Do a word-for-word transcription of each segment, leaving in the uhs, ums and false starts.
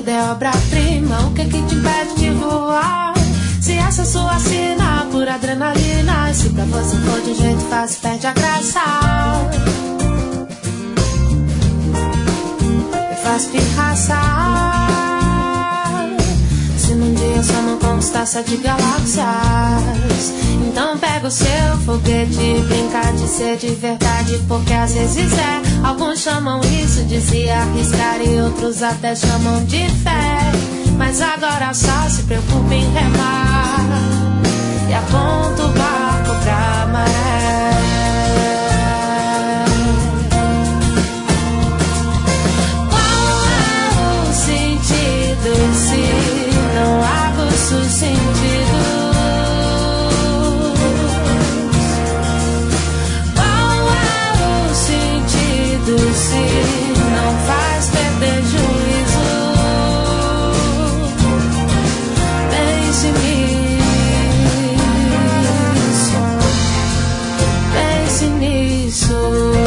vida é obra-prima, o que que te impede de voar? Se essa é sua sina, pura adrenalina, se pra você for de jeito fácil, perde a graça. Me faz pirraçar. Se num dia só não conquistar sete galáxias, então pega o seu foguete e brincar de ser de verdade, porque às vezes é. Alguns chamam isso de se arriscar e outros até chamam de fé. Mas agora só se preocupe em remar e aponta o barco pra maré. Qual é o sentido se não aguço os sentidos? Qual é o sentido se não faz perder juízo? Pense nisso, pense nisso.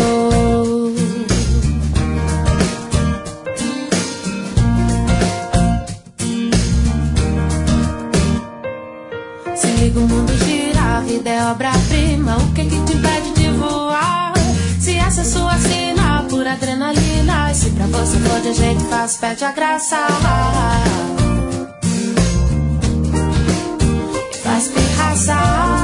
Se liga, o mundo gira, a vida é obra-prima, o que que te impede de voar? Se essa é sua sina, pura adrenalina, se pra você for de jeito fácil, perde a graça. Faz pirraçar.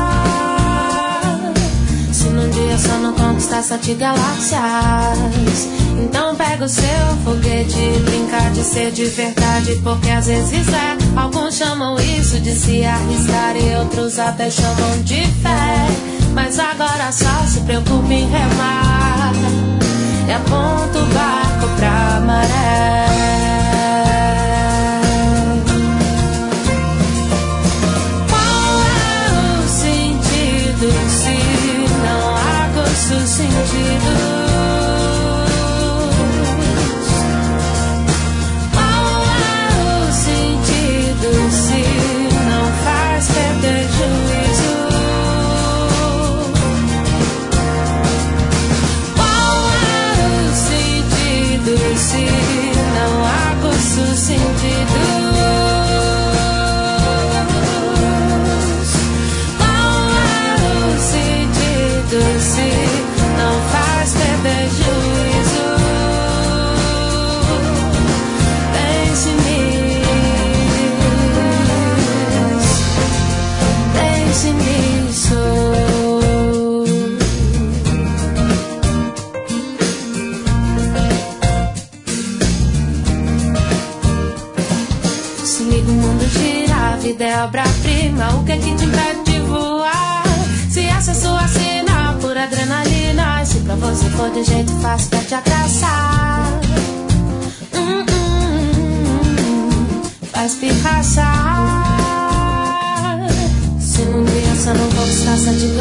Se num dia só não conquistar sete galáxias, então pega o seu foguete e brincar de ser de verdade, porque às vezes é. Alguns chamam isso de se arriscar e outros até chamam de fé. Mas agora só se preocupe em remar e aponta o barco pra maré. Qual é o sentido se não aguço os sentidos? Qual é o sentido se não faz perder juízo? Se não aguço os sentidos, qual é o sentido se não faz perder juízo? Pense nisso, pense nisso. A vida é obra-prima, o que é que te impede de voar? Se essa é sua sina, pura adrenalina, se pra você for de jeito fácil, perde a graça. Hum, hum, hum, faz pirraçar. Se num dia só não conquistar sete